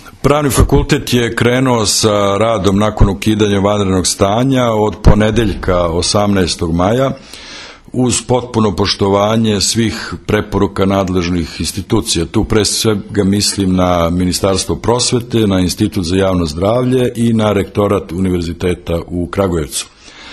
Pravni fakultet je krenuo sa radom nakon ukidanja vanrednog stanja od ponedeljka 18. maja uz potpuno poštovanje svih preporuka nadležnih institucija. Tu pre svega mislim na Ministarstvo prosvete, na Institut za javno zdravlje i na rektorat Univerziteta u Kragujevcu.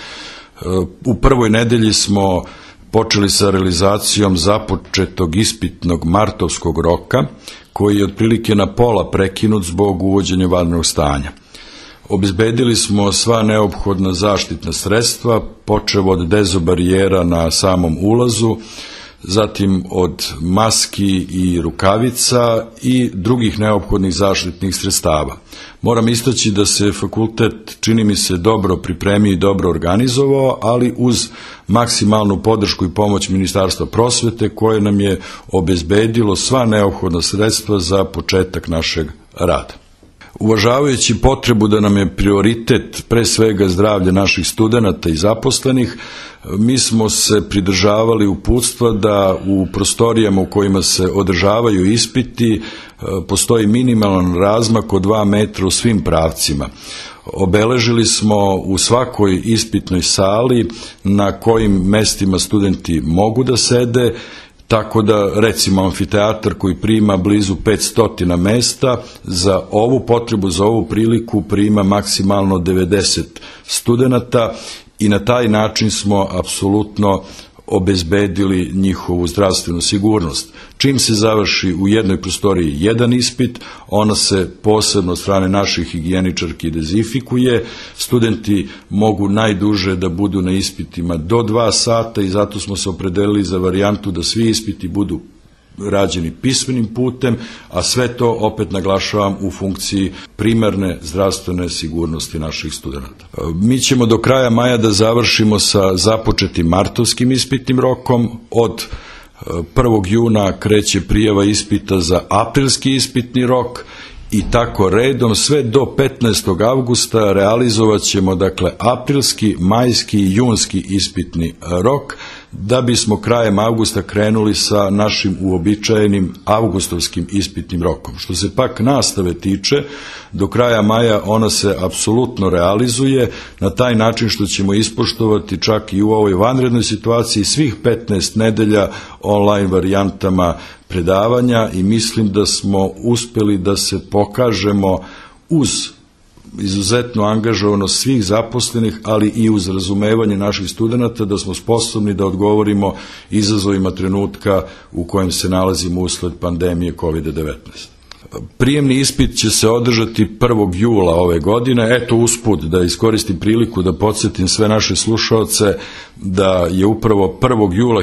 U prvoj nedelji smo počeli sa realizacijom započetog ispitnog martovskog roka, koji je otprilike na pola prekinut zbog uvođenja vanrednog stanja. Obezbedili smo sva neophodna zaštitna sredstva, počev od dezobarijera na samom ulazu, zatim od maski i rukavica i drugih neophodnih zaštitnih sredstava. Moram istaći da se fakultet, čini mi se, dobro pripremio i dobro organizovao, ali uz maksimalnu podršku i pomoć Ministarstva prosvete, koje nam je obezbedilo sva neophodna sredstva za početak našeg rada. Uvažavajući potrebu da nam je prioritet pre svega zdravlje naših studenata i zaposlenih, mi smo se pridržavali uputstva da u prostorijama u kojima se održavaju ispiti postoji minimalan razmak od 2 metra u svim pravcima. Obeležili smo u svakoj ispitnoj sali na kojim mestima studenti mogu da sede, tako da, recimo, amfiteatar koji prima blizu 500 mesta, za ovu potrebu, za ovu priliku prima maksimalno 90 studenata i na taj način smo apsolutno obezbedili njihovu zdravstvenu sigurnost. Čim se završi u jednoj prostoriji jedan ispit, ona se posebno od strane naših higijeničarki dezinfikuje, studenti mogu najduže da budu na ispitima do 2 sata i zato smo se opredelili za varijantu da svi ispiti budu rađeni pismenim putem, a sve to, opet naglašavam, u funkciji primarne zdravstvene sigurnosti naših studenta. Mi ćemo do kraja maja da završimo sa započetim martovskim ispitnim rokom. Od 1. juna kreće prijava ispita za aprilski ispitni rok i tako redom sve do 15. avgusta realizovat ćemo, dakle, aprilski, majski i junski ispitni rok, da bismo krajem avgusta krenuli sa našim uobičajenim avgustovskim ispitnim rokom. Što se pak nastave tiče, do kraja maja ona se apsolutno realizuje na taj način što ćemo ispoštovati čak i u ovoj vanrednoj situaciji svih 15 nedelja online varijantama predavanja i mislim da smo uspeli da se pokažemo uz izuzetno angažovanost svih zaposlenih, ali i uz razumevanje naših studenata da smo sposobni da odgovorimo izazovima trenutka u kojem se nalazimo usled pandemije COVID-19. Prijemni ispit će se održati 1. jula ove godine. Eto, usput da iskoristim priliku da podsjetim sve naše slušaoce da je upravo 1. jula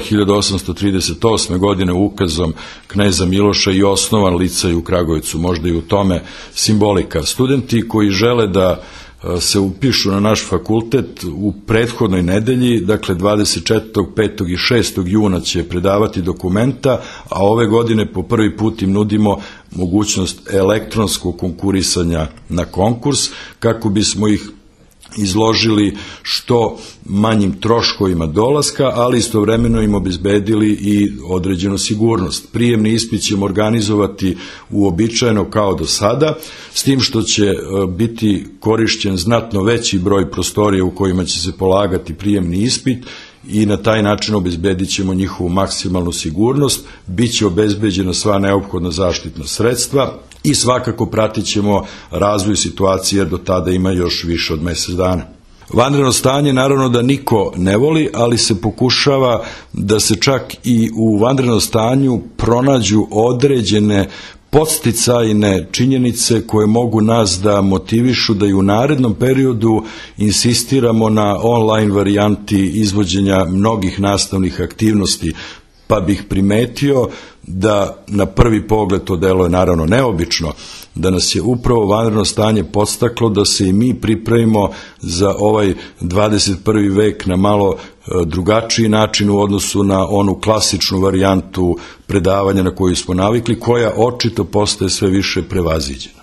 1838. godine ukazom kneza Miloša i osnovan licej u Kragujevcu, možda i u tome simbolika. Studenti koji žele da se upišu na naš fakultet u prethodnoj nedelji, dakle 24., 5. i 6. juna će predavati dokumenta, a ove godine po prvi put im nudimo mogućnost elektronskog konkurisanja na konkurs, kako bismo ih izložili što manjim troškovima dolaska, ali istovremeno im obezbedili i određenu sigurnost. Prijemni ispit ćemo organizovati uobičajeno kao do sada, s tim što će biti korišćen znatno veći broj prostorija u kojima će se polagati prijemni ispit i na taj način obezbedit ćemo njihovu maksimalnu sigurnost, bit će obezbeđena sva neophodna zaštitna sredstva i svakako pratit ćemo razvoj situacije, jer do tada ima još više od mesec dana. Vanredno stanje naravno da niko ne voli, ali se pokušava da se čak i u vanrednom stanju pronađu određene podsticajne činjenice koje mogu nas da motivišu da i u narednom periodu insistiramo na online varijanti izvođenja mnogih nastavnih aktivnosti, pa bih primetio da na prvi pogled to deluje naravno neobično, da nas je upravo vanredno stanje podstaklo da se i mi pripremimo za ovaj 21. vek na malo drugačiji način u odnosu na onu klasičnu varijantu predavanja na koju smo navikli, koja očito postaje sve više prevaziđena.